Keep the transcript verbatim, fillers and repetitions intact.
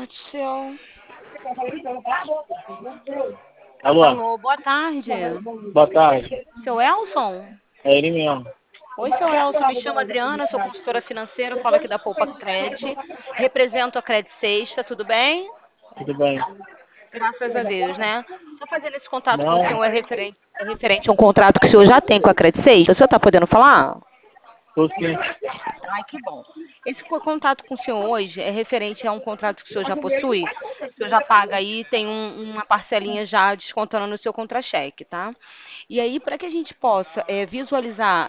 Deus do céu. Alô? Alô, boa tarde. Boa tarde. Seu Elson? É ele mesmo. Oi, seu Elson, me chamo Adriana, sou consultora financeira, falo aqui da Poupa Cred, represento a Cred Sexta, tudo bem? Tudo bem? Graças a Deus, né? Estou fazendo esse contato com Não, o senhor é referente, é referente a um contrato que o senhor já tem com a Cred Sexta, o senhor está podendo falar? tô sim. Ai, que bom. Esse co- contato com o senhor hoje é referente a um contrato que o senhor já possui, o senhor já paga aí, tem um- uma parcelinha já descontando no seu contra-cheque, tá? E aí, para que a gente possa eh, visualizar